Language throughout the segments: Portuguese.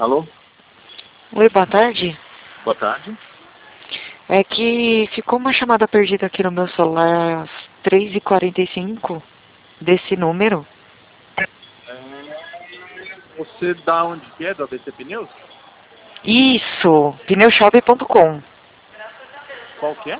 Alô? Oi, boa tarde. Boa tarde. É que ficou uma chamada perdida aqui no meu celular às 3h45 desse número. Você da onde que é? Do ABC Pneus? Isso, pneushop.com. Qual que é?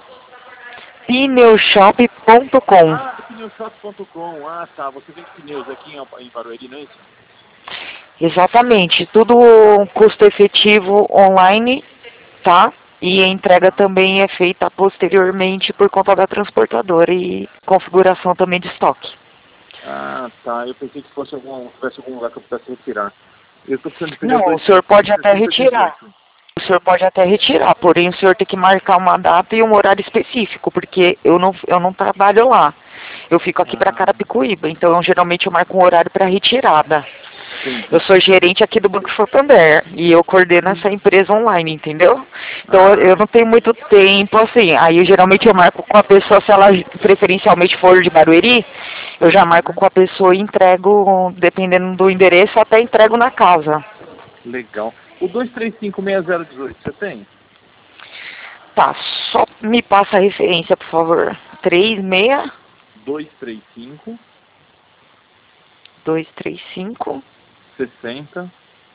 Pneushop.com. Ah, pneushop.com. Ah, tá. Você vende pneus aqui em Barueri, não é isso? Exatamente, tudo custo efetivo online, tá? E a entrega também é feita posteriormente por conta da transportadora e configuração também de estoque. Ah, tá. Eu pensei que tivesse algum lugar que eu pudesse retirar. Eu estou precisando de pneu Não, o senhor 235, pode até retirar. 6018. O senhor pode até retirar, porém o senhor tem que marcar uma data e um horário específico, porque eu não trabalho lá. Eu fico aqui para Ah, Carapicuíba, então geralmente eu marco um horário para retirada. Eu entendi. sou gerente aqui do Banco Santander e eu coordeno essa empresa online, entendeu? Então eu Ah, não tenho muito tempo assim. Aí geralmente eu marco com a pessoa, se ela preferencialmente for de Barueri, eu já marco com a pessoa e entrego, dependendo do endereço, até entrego na casa. legal. O 2356018, você tem? Tá, só me passa a referência, por favor. 235 36235 60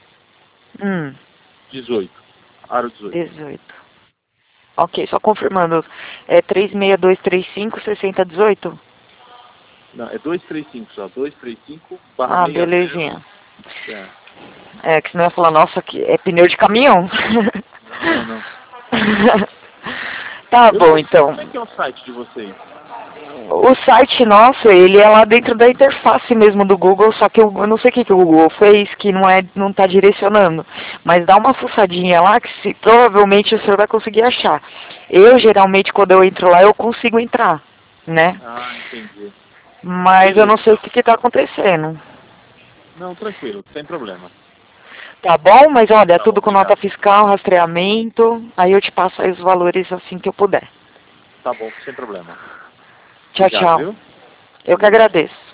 18. Aro 18. 18. Ok, só confirmando. É 36235 6018? Não, é 235 só. 235 barra Ah, 60. belezinha. É. É, que senão eu ia falar, nossa, que é pneu de caminhão. Não, não. Tá Eu não bom, sei como então. é que é o site de vocês. O site nosso, ele é lá dentro da interface mesmo do Google, só que eu não sei o que, que o Google fez, que não tá direcionando. Mas dá uma fuçadinha lá que provavelmente o senhor vai conseguir achar. Eu, geralmente, quando eu entro lá, eu consigo entrar, né? Ah, entendi. Mas eu não Beleza. sei o que que tá acontecendo. Não, tranquilo, sem problema. Tá bom? Mas olha, é Tá bom, tudo com nota obrigado. fiscal, rastreamento, aí eu te passo aí os valores assim que eu puder. Tá bom, sem problema. Tchau, Obrigado, tchau. viu? Eu que Bom dia. agradeço.